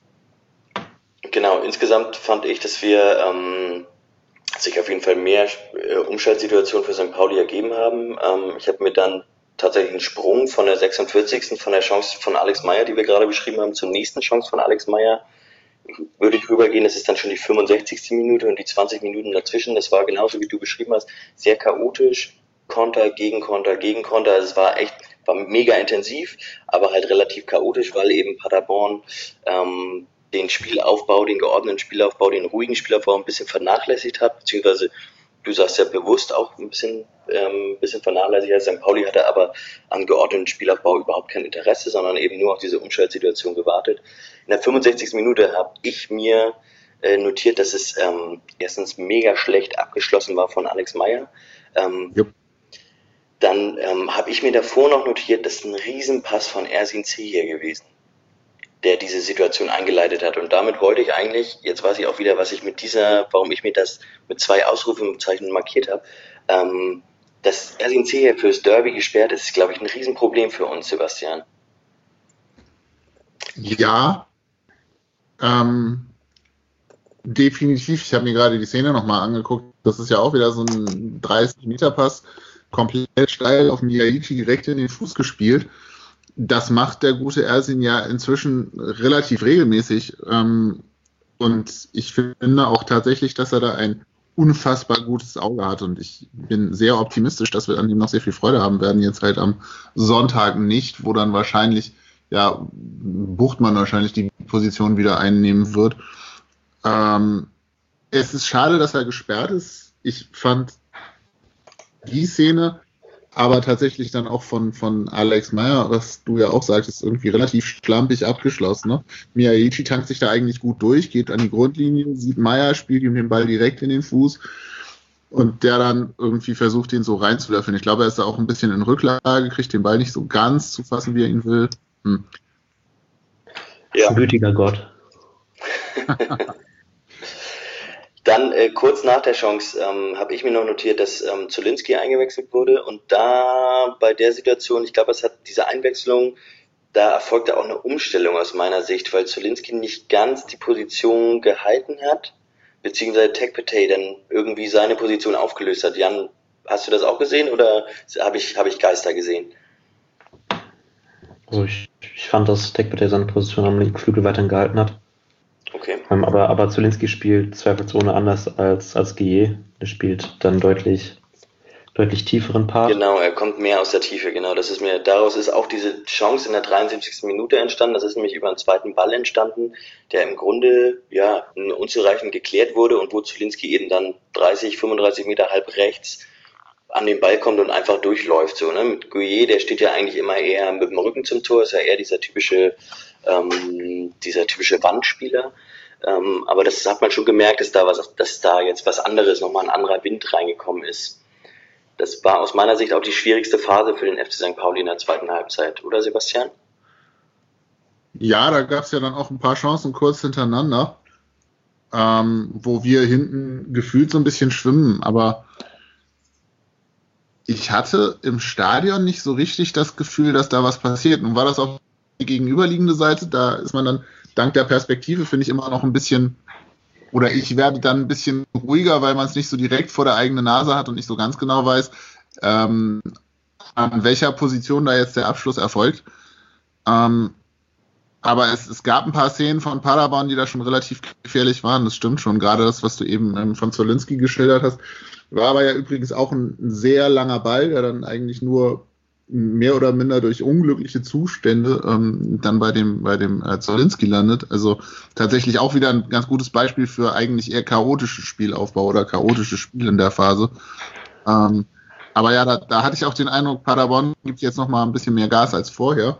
Genau, insgesamt fand ich, dass wir sich auf jeden Fall mehr Umschaltsituationen für St. Pauli ergeben haben. Ich habe mir dann tatsächlich einen Sprung von der 46. von der Chance von Alex Meier, die wir gerade beschrieben haben, zur nächsten Chance von Alex Meier, würde ich rübergehen. Das ist dann schon die 65. Minute und die 20 Minuten dazwischen. Das war genauso, wie du beschrieben hast, sehr chaotisch. Konter, Gegenkonter. Also es war mega intensiv, aber halt relativ chaotisch, weil eben Paderborn den Spielaufbau, den geordneten Spielaufbau, den ruhigen Spielaufbau ein bisschen vernachlässigt hat, beziehungsweise du sagst ja bewusst auch ein bisschen vernachlässigt. St. Pauli hatte aber am geordneten Spielaufbau überhaupt kein Interesse, sondern eben nur auf diese Umschaltsituation gewartet. In der 65. Minute habe ich mir notiert, dass es erstens mega schlecht abgeschlossen war von Alex Meier. Yep. Dann habe ich mir davor noch notiert, dass ein Riesenpass von Ersin Zieher gewesen, der diese Situation eingeleitet hat. Und damit wollte ich eigentlich, jetzt weiß ich auch wieder, warum ich mir das mit 2 Ausrufezeichen markiert habe, dass Ersin Zieher fürs Derby gesperrt ist, glaube ich, ein Riesenproblem für uns, Sebastian. Ja, definitiv. Ich habe mir gerade die Szene nochmal angeguckt. Das ist ja auch wieder so ein 30-Meter-Pass, komplett steil auf Miyaichi direkt in den Fuß gespielt. Das macht der gute Ersin ja inzwischen relativ regelmäßig. Und ich finde auch tatsächlich, dass er da ein unfassbar gutes Auge hat. Und ich bin sehr optimistisch, dass wir an ihm noch sehr viel Freude haben werden. Jetzt halt am Sonntag nicht, wo dann wahrscheinlich, ja, Buchtmann wahrscheinlich die Position wieder einnehmen wird. Es ist schade, dass er gesperrt ist. Ich fand die Szene aber tatsächlich dann auch von Alex Meyer, was du ja auch sagtest, irgendwie relativ schlampig abgeschlossen. Ne? Miyaichi tankt sich da eigentlich gut durch, geht an die Grundlinie, sieht Meyer, spielt ihm den Ball direkt in den Fuß und der dann irgendwie versucht, ihn so reinzulöffeln. Ich glaube, er ist da auch ein bisschen in Rücklage, kriegt den Ball nicht so ganz zu fassen, wie er ihn will. Ja. Gütiger Gott. Dann kurz nach der Chance habe ich mir noch notiert, dass Zulinski eingewechselt wurde und da bei der Situation, ich glaube, es hat diese Einwechslung, da erfolgte auch eine Umstellung aus meiner Sicht, weil Zulinski nicht ganz die Position gehalten hat, beziehungsweise Tekpetey dann irgendwie seine Position aufgelöst hat. Jan, hast du das auch gesehen oder habe ich Geister gesehen? Also ich fand, dass Tekpetey seine Position am linken Flügel weiterhin gehalten hat. Okay. Aber Zulinski spielt zweifelsohne anders als Guillet. Der spielt dann deutlich tieferen Part. Genau, er kommt mehr aus der Tiefe, genau. Daraus ist auch diese Chance in der 73. Minute entstanden. Das ist nämlich über einen zweiten Ball entstanden, der im Grunde, ja, unzureichend geklärt wurde und wo Zulinski eben dann 35 Meter halb rechts an den Ball kommt und einfach durchläuft, so, ne. Mit Guillet, der steht ja eigentlich immer eher mit dem Rücken zum Tor, ist ja eher dieser typische Wandspieler. Aber das hat man schon gemerkt, dass da jetzt was anderes, nochmal ein anderer Wind reingekommen ist. Das war aus meiner Sicht auch die schwierigste Phase für den FC St. Pauli in der zweiten Halbzeit, oder Sebastian? Ja, da gab es ja dann auch ein paar Chancen kurz hintereinander, wo wir hinten gefühlt so ein bisschen schwimmen, aber ich hatte im Stadion nicht so richtig das Gefühl, dass da was passiert. Nun war das auf die gegenüberliegende Seite, da ist man dann dank der Perspektive, finde ich, immer noch ein bisschen, oder ich werde dann ein bisschen ruhiger, weil man es nicht so direkt vor der eigenen Nase hat und nicht so ganz genau weiß, an welcher Position da jetzt der Abschluss erfolgt. Aber es gab ein paar Szenen von Paderborn, die da schon relativ gefährlich waren, das stimmt schon. Gerade das, was du eben von Zulinski geschildert hast, war aber ja übrigens auch ein sehr langer Ball, der dann eigentlich nur mehr oder minder durch unglückliche Zustände dann bei dem Zulinski landet. Also tatsächlich auch wieder ein ganz gutes Beispiel für eigentlich eher chaotisches Spielaufbau oder chaotisches Spiel in der Phase. Aber ja, da hatte ich auch den Eindruck, Paderborn gibt jetzt noch mal ein bisschen mehr Gas als vorher.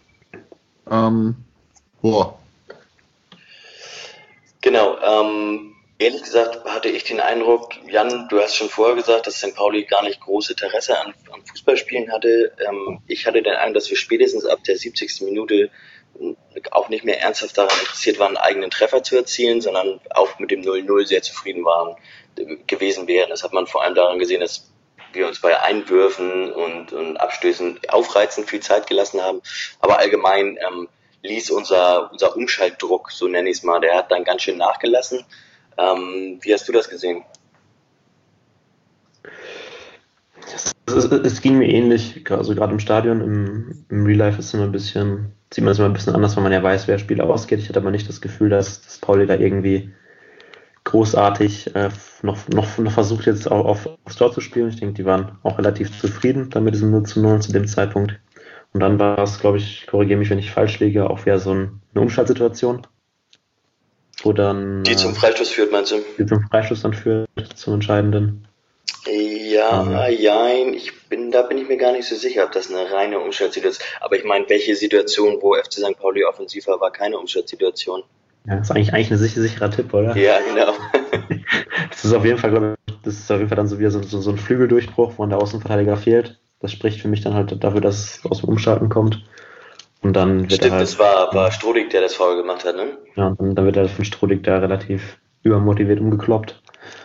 Genau, ehrlich gesagt hatte ich den Eindruck, Jan, du hast schon vorher gesagt, dass St. Pauli gar nicht große Interesse an Fußballspielen hatte. Ich hatte den Eindruck, dass wir spätestens ab der 70. Minute auch nicht mehr ernsthaft daran interessiert waren, einen eigenen Treffer zu erzielen, sondern auch mit dem 0-0 sehr zufrieden gewesen wären. Das hat man vor allem daran gesehen, dass wir uns bei Einwürfen und Abstößen aufreizend viel Zeit gelassen haben. Aber allgemein ließ unser Umschaltdruck, so nenne ich es mal, der hat dann ganz schön nachgelassen. Wie hast du das gesehen? Es ging mir ähnlich, also gerade im Stadion, im Real Life sieht man es immer ein bisschen anders, weil man ja weiß, wer Spiele ausgeht. Ich hatte aber nicht das Gefühl, dass Pauli da irgendwie großartig noch versucht jetzt auch aufs Tor zu spielen. Ich denke, die waren auch relativ zufrieden dann mit diesem 0-0 zu dem Zeitpunkt. Und dann war es, glaube ich, korrigiere mich, wenn ich falsch liege, auch wieder so eine Umschaltsituation, wo dann die zum Freistoß führt, meinst du? Die zum Freistoß dann führt, zum Entscheidenden. Ja, da bin ich mir gar nicht so sicher, ob das eine reine Umschaltsituation ist. Aber ich meine, welche Situation, wo FC St. Pauli offensiv war keine Umschaltsituation? Ja, das ist eigentlich ein sicherer Tipp, oder? Ja, genau. Das ist auf jeden Fall, glaube ich, dann so wieder so ein Flügeldurchbruch, wo der Außenverteidiger fehlt. Das spricht für mich dann halt dafür, dass es aus dem Umschalten kommt. Und dann wird Stimmt, das war Strodig, der das Foul gemacht hat, ne? Ja, und dann wird er von Strodig da relativ übermotiviert umgekloppt.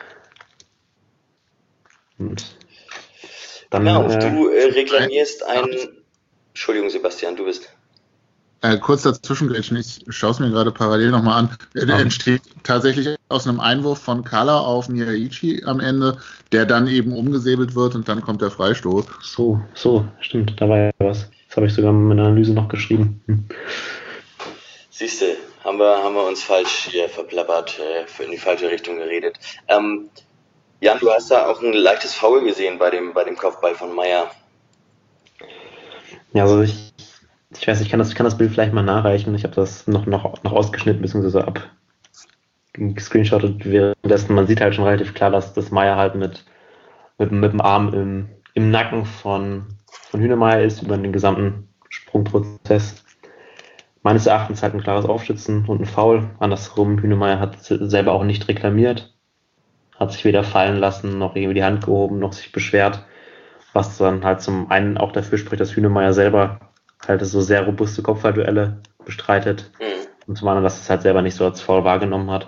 Und dann, du reklamierst Entschuldigung, Sebastian, du bist. Kurz dazwischen, ich schaue es mir gerade parallel nochmal an. Der entsteht tatsächlich aus einem Einwurf von Kala auf Miyaichi am Ende, der dann eben umgesäbelt wird und dann kommt der Freistoß. So, stimmt, da war ja was. Das habe ich sogar in meiner Analyse noch geschrieben. Siehste, haben wir uns falsch hier verplappert, in die falsche Richtung geredet. Jan, du hast da auch ein leichtes Foul gesehen bei dem Kopfball von Meier. Ja, also ich weiß, ich kann das Bild vielleicht mal nachreichen. Ich habe das noch ausgeschnitten bzw. gescreenshottet währenddessen. Man sieht halt schon relativ klar, dass Meier halt mit dem Arm im Nacken von Hünemeyer ist über den gesamten Sprungprozess. Meines Erachtens halt ein klares Aufstützen und ein Foul. Andersrum, Hünemeyer hat selber auch nicht reklamiert, hat sich weder fallen lassen, noch irgendwie die Hand gehoben, noch sich beschwert, was dann halt zum einen auch dafür spricht, dass Hünemeyer selber halt so sehr robuste Kopfballduelle bestreitet und zum anderen, dass es halt selber nicht so als Foul wahrgenommen hat.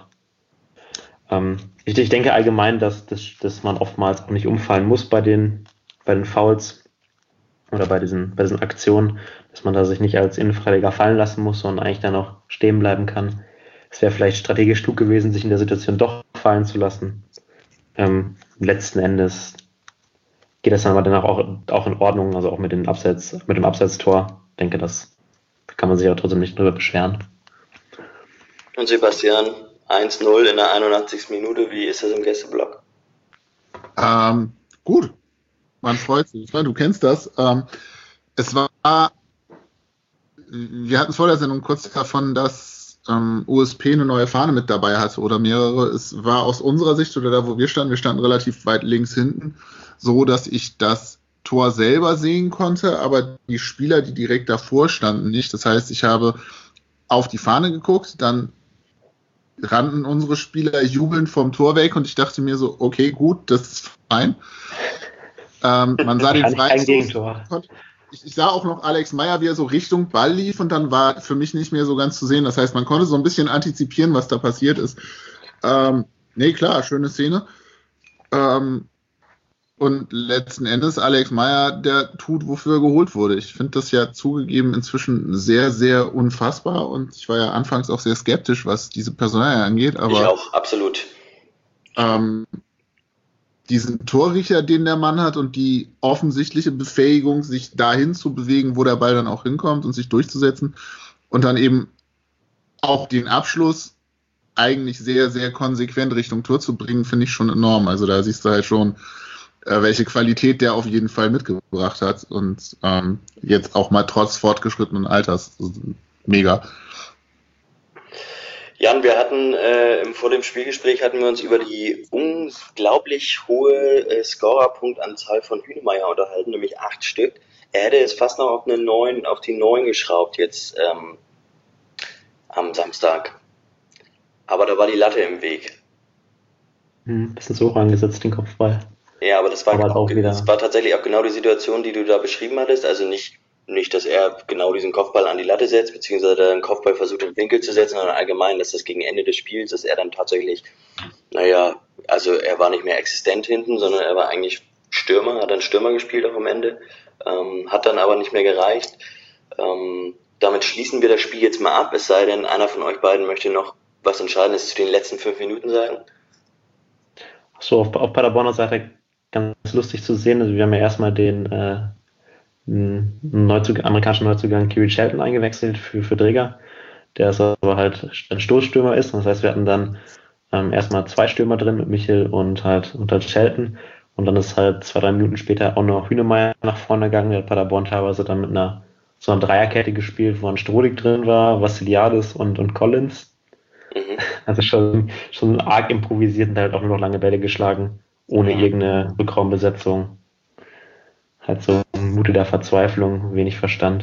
Ich denke allgemein, dass man oftmals auch nicht umfallen muss bei den Fouls oder bei diesen Aktionen, dass man da sich nicht als Innenverteidiger fallen lassen muss, sondern eigentlich dann auch stehen bleiben kann. Es wäre vielleicht strategisch klug gewesen, sich in der Situation doch fallen zu lassen. Letzten Endes geht das dann aber danach auch in Ordnung, also auch mit dem Abseitstor. Ich denke, das kann man sich aber trotzdem nicht drüber beschweren. Und Sebastian, 1-0 in der 81. Minute, wie ist das im Gästeblock? Gut, man freut sich. Du kennst das. Wir hatten es vor der Sendung kurz davon, dass USP eine neue Fahne mit dabei hatte oder mehrere. Es war aus unserer Sicht oder da, wo wir standen relativ weit links hinten, so dass ich das Tor selber sehen konnte, aber die Spieler, die direkt davor standen, nicht. Das heißt, ich habe auf die Fahne geguckt, dann rannten unsere Spieler jubelnd vom Tor weg und ich dachte mir so, okay, gut, das ist fein. Man sah den Freistoß. Ich sah auch noch Alex Meier, wie er so Richtung Ball lief und dann war für mich nicht mehr so ganz zu sehen. Das heißt, man konnte so ein bisschen antizipieren, was da passiert ist. Klar, schöne Szene. Und letzten Endes, Alex Meier, der tut, wofür er geholt wurde. Ich finde das ja zugegeben inzwischen sehr, sehr unfassbar und ich war ja anfangs auch sehr skeptisch, was diese Personalie angeht. Aber, ich auch, absolut. Diesen Torriecher, den der Mann hat und die offensichtliche Befähigung, sich dahin zu bewegen, wo der Ball dann auch hinkommt und sich durchzusetzen und dann eben auch den Abschluss eigentlich sehr, sehr konsequent Richtung Tor zu bringen, finde ich schon enorm. Also da siehst du halt schon, welche Qualität der auf jeden Fall mitgebracht hat und jetzt auch mal trotz fortgeschrittenen Alters. Mega. Jan, wir hatten vor dem Spielgespräch hatten wir uns über die unglaublich hohe Scorerpunktanzahl von Hünemeyer unterhalten, nämlich 8 Stück. Er hätte es fast noch auf die 9 geschraubt jetzt am Samstag. Aber da war die Latte im Weg. Bisschen so hoch angesetzt, den Kopfball. Ja, aber das war tatsächlich auch genau die Situation, die du da beschrieben hattest. Also nicht, dass er genau diesen Kopfball an die Latte setzt, beziehungsweise einen Kopfball versucht im Winkel zu setzen, sondern allgemein, dass das gegen Ende des Spiels, dass er dann tatsächlich, also er war nicht mehr existent hinten, sondern er war eigentlich Stürmer, hat dann Stürmer gespielt auch am Ende, hat dann aber nicht mehr gereicht. Damit schließen wir das Spiel jetzt mal ab, es sei denn, einer von euch beiden möchte noch was Entscheidendes zu den letzten 5 Minuten sagen. So, auf Paderborner Seite ganz lustig zu sehen. Also wir haben ja erstmal den amerikanischen Neuzugang Kiri Shelton eingewechselt für Dreger, der ist aber halt ein Stoßstürmer ist. Das heißt, wir hatten dann erstmal 2 Stürmer drin mit Michel und halt Shelton. Und dann ist halt 2-3 Minuten später auch noch Hünemeyer nach vorne gegangen. Der hat Paderborn teilweise dann mit einer Dreierkette gespielt, wo ein Strohlig drin war, Vassiliadis und Collins. Also schon arg improvisiert und halt auch nur noch lange Bälle geschlagen, ohne irgendeine Rückraumbesetzung. Halt so Mute der Verzweiflung, wenig Verstand.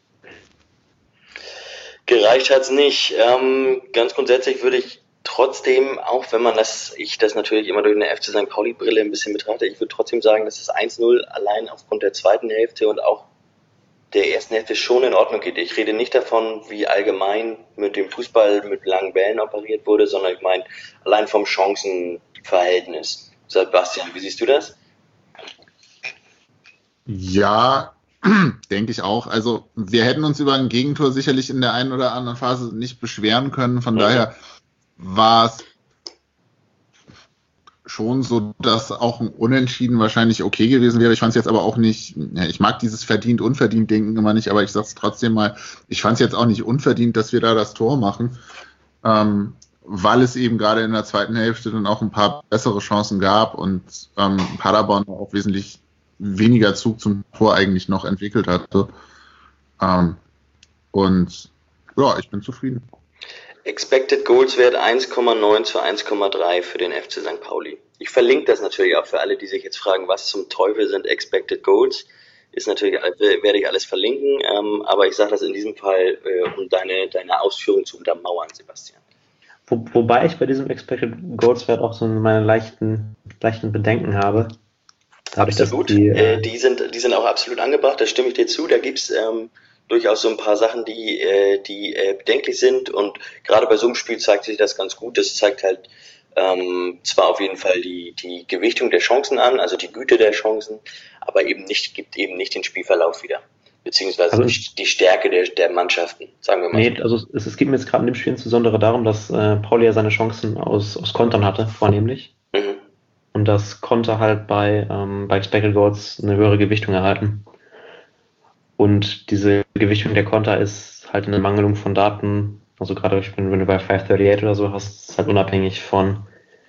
Gereicht hat's nicht. Ganz grundsätzlich würde ich trotzdem, auch wenn ich das natürlich immer durch eine FC St. Pauli-Brille ein bisschen betrachte, ich würde trotzdem sagen, dass das 1-0 allein aufgrund der zweiten Hälfte und auch der ersten Hälfte schon in Ordnung geht. Ich rede nicht davon, wie allgemein mit dem Fußball mit langen Bällen operiert wurde, sondern ich meine allein vom Chancenverhältnis. Sebastian, wie siehst du das? Ja, Denke ich auch. Also wir hätten uns über ein Gegentor sicherlich in der einen oder anderen Phase nicht beschweren können. Von daher war es schon so, dass auch ein Unentschieden wahrscheinlich okay gewesen wäre. Ich fand es jetzt aber auch nicht, ja, ich mag dieses verdient-unverdient-Denken immer nicht, aber ich sag's trotzdem mal, ich fand es jetzt auch nicht unverdient, dass wir da das Tor machen, weil es eben gerade in der zweiten Hälfte dann auch ein paar bessere Chancen gab und Paderborn auch wesentlich weniger Zug zum Tor eigentlich noch entwickelt hatte. Und ja, ich bin zufrieden. Expected Goals Wert 1,9 zu 1,3 für den FC St. Pauli. Ich verlinke das natürlich auch für alle, die sich jetzt fragen, was zum Teufel sind Expected Goals. Ist natürlich, werde ich alles verlinken, aber ich sage das in diesem Fall, um deine Ausführung zu untermauern, Sebastian. Wobei ich bei diesem Expected Goals Wert auch so meine leichten Bedenken habe. Absolut. Die sind auch absolut angebracht, da stimme ich dir zu. Da gibt's durchaus so ein paar Sachen, die bedenklich sind, und gerade bei so einem Spiel zeigt sich das ganz gut. Das zeigt halt zwar auf jeden Fall die Gewichtung der Chancen an, also die Güte der Chancen, aber gibt eben nicht den Spielverlauf wieder, beziehungsweise also die Stärke der Mannschaften, sagen wir mal. Nee, also es geht mir jetzt gerade in dem Spiel insbesondere darum, dass Pauli ja seine Chancen aus Kontern hatte, vornehmlich. Mhm. Und dass Konter halt bei Expected Goals eine höhere Gewichtung erhalten. Und diese Gewichtung der Konter ist halt eine Mangelung von Daten, also gerade wenn du bei 538 oder so hast, ist halt unabhängig von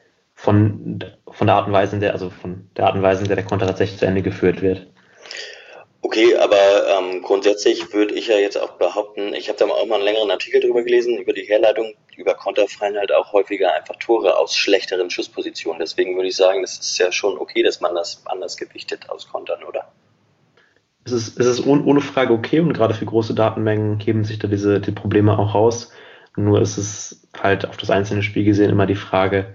der Art und Weise, in der der Konter tatsächlich zu Ende geführt wird. Okay, aber grundsätzlich würde ich ja jetzt auch behaupten, ich habe da auch mal einen längeren Artikel drüber gelesen, über die Herleitung, über Konter fallen halt auch häufiger einfach Tore aus schlechteren Schusspositionen. Deswegen würde ich sagen, das ist ja schon okay, dass man das anders gewichtet aus Kontern, oder? Es ist ohne Frage okay, und gerade für große Datenmengen heben sich da die Probleme auch raus. Nur ist es halt auf das einzelne Spiel gesehen immer die Frage,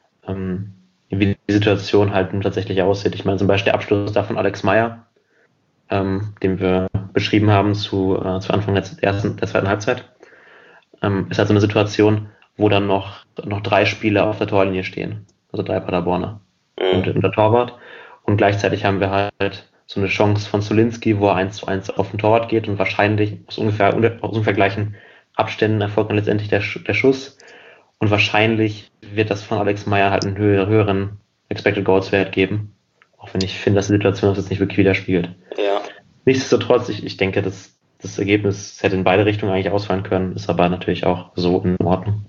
wie die Situation halt tatsächlich aussieht. Ich meine zum Beispiel der Abschluss da von Alex Meyer, den wir beschrieben haben zu Anfang der zweiten Halbzeit, ist halt so eine Situation, wo dann noch 3 Spieler auf der Torlinie stehen, also 3 Paderborner und der Torwart, und gleichzeitig haben wir halt so eine Chance von Zulinski, wo er 1:1 auf den Torwart geht, und wahrscheinlich aus ungefähr gleichen Abständen erfolgt dann letztendlich der Schuss, und wahrscheinlich wird das von Alex Meyer halt einen höheren Expected Goals Wert geben, auch wenn ich finde, dass die Situation das jetzt nicht wirklich widerspiegelt. Ja. Nichtsdestotrotz, ich denke, das Ergebnis hätte in beide Richtungen eigentlich ausfallen können, ist aber natürlich auch so in Ordnung.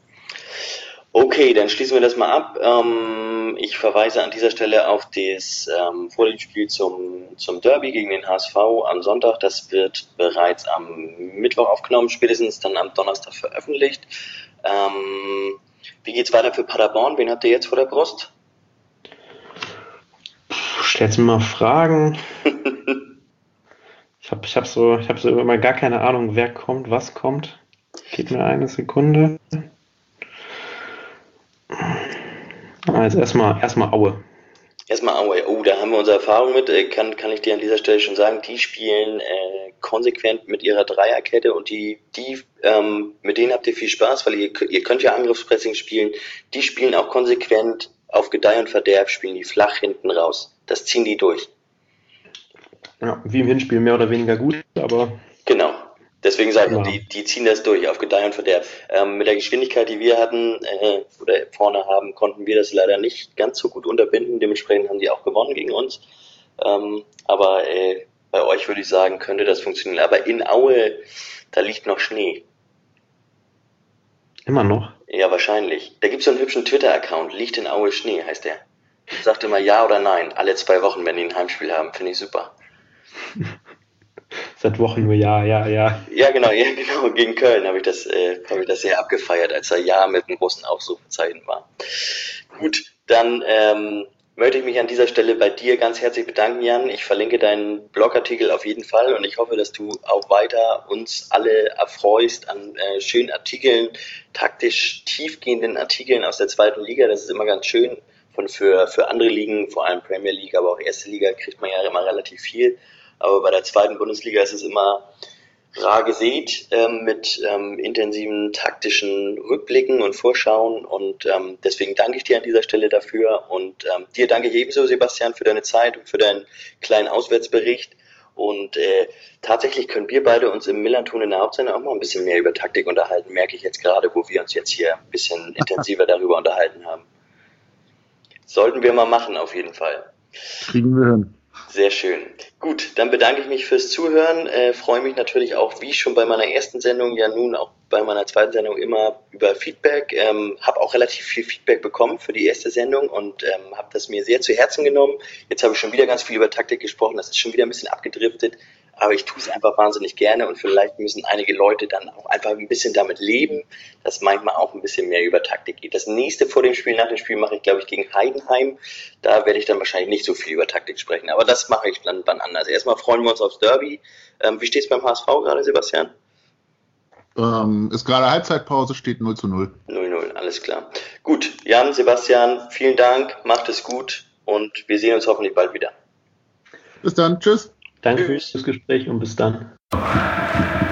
Okay, dann schließen wir das mal ab. Ich verweise an dieser Stelle auf das Vorspiel zum Derby gegen den HSV am Sonntag. Das wird bereits am Mittwoch aufgenommen, spätestens dann am Donnerstag veröffentlicht. Wie geht's weiter für Paderborn? Wen habt ihr jetzt vor der Brust? Stellst mir mal Fragen. Ich hab so immer gar keine Ahnung, wer kommt, was kommt. Gib mir eine Sekunde. Also erstmal Aue. Erstmal Aue. Oh, da haben wir unsere Erfahrung mit. Kann ich dir an dieser Stelle schon sagen, die spielen konsequent mit ihrer Dreierkette, und mit denen habt ihr viel Spaß, weil ihr könnt ja Angriffspressing spielen. Die spielen auch konsequent auf Gedeih und Verderb, spielen die flach hinten raus. Das ziehen die durch. Ja, wie im Hinspiel mehr oder weniger gut, aber... Genau. Deswegen sage ich, die ziehen das durch, auf Gedeih und Verderb. Mit der Geschwindigkeit, die wir hatten, oder vorne haben, konnten wir das leider nicht ganz so gut unterbinden. Dementsprechend haben die auch gewonnen gegen uns. Aber bei euch würde ich sagen, könnte das funktionieren. Aber in Aue, da liegt noch Schnee. Immer noch? Ja, wahrscheinlich. Da gibt's so einen hübschen Twitter-Account, liegt in Aue Schnee, heißt der. Sagt immer ja oder nein, alle 2 Wochen, wenn die ein Heimspiel haben. Finde ich super. Seit Wochen nur ja. Ja, genau, gegen Köln habe ich das sehr abgefeiert, als da ja mit einem großen Ausrufezeichen war. Gut, dann möchte ich mich an dieser Stelle bei dir ganz herzlich bedanken, Jan. Ich verlinke deinen Blogartikel auf jeden Fall, und ich hoffe, dass du auch weiter uns alle erfreust an schönen Artikeln, taktisch tiefgehenden Artikeln aus der 2. Liga. Das ist immer ganz schön. Für andere Ligen, vor allem Premier League, aber auch 1. Liga, kriegt man ja immer relativ viel. Aber bei der 2. Bundesliga ist es immer rar gesät mit intensiven taktischen Rückblicken und Vorschauen, und deswegen danke ich dir an dieser Stelle dafür, und dir danke ich ebenso, Sebastian, für deine Zeit und für deinen kleinen Auswärtsbericht, Und tatsächlich können wir beide uns im Millanton in der Hauptsendung auch mal ein bisschen mehr über Taktik unterhalten, merke ich jetzt gerade, wo wir uns jetzt hier ein bisschen intensiver darüber unterhalten haben. Sollten wir mal machen, auf jeden Fall. Kriegen wir hin. Sehr schön. Gut, dann bedanke ich mich fürs Zuhören. Freue mich natürlich auch, wie schon bei meiner ersten Sendung, ja nun auch bei meiner zweiten Sendung immer über Feedback. Habe auch relativ viel Feedback bekommen für die erste Sendung und habe das mir sehr zu Herzen genommen. Jetzt habe ich schon wieder ganz viel über Taktik gesprochen. Das ist schon wieder ein bisschen abgedriftet. Aber ich tue es einfach wahnsinnig gerne und vielleicht müssen einige Leute dann auch einfach ein bisschen damit leben, dass manchmal auch ein bisschen mehr über Taktik geht. Das nächste vor dem Spiel, nach dem Spiel mache ich, glaube ich, gegen Heidenheim. Da werde ich dann wahrscheinlich nicht so viel über Taktik sprechen, aber das mache ich dann wann anders. Erstmal freuen wir uns aufs Derby. Wie steht es beim HSV gerade, Sebastian? Ist gerade Halbzeitpause, steht 0:0. 0:0, alles klar. Gut, Jan, Sebastian, vielen Dank, macht es gut und wir sehen uns hoffentlich bald wieder. Bis dann, tschüss. Danke fürs Gespräch und bis dann.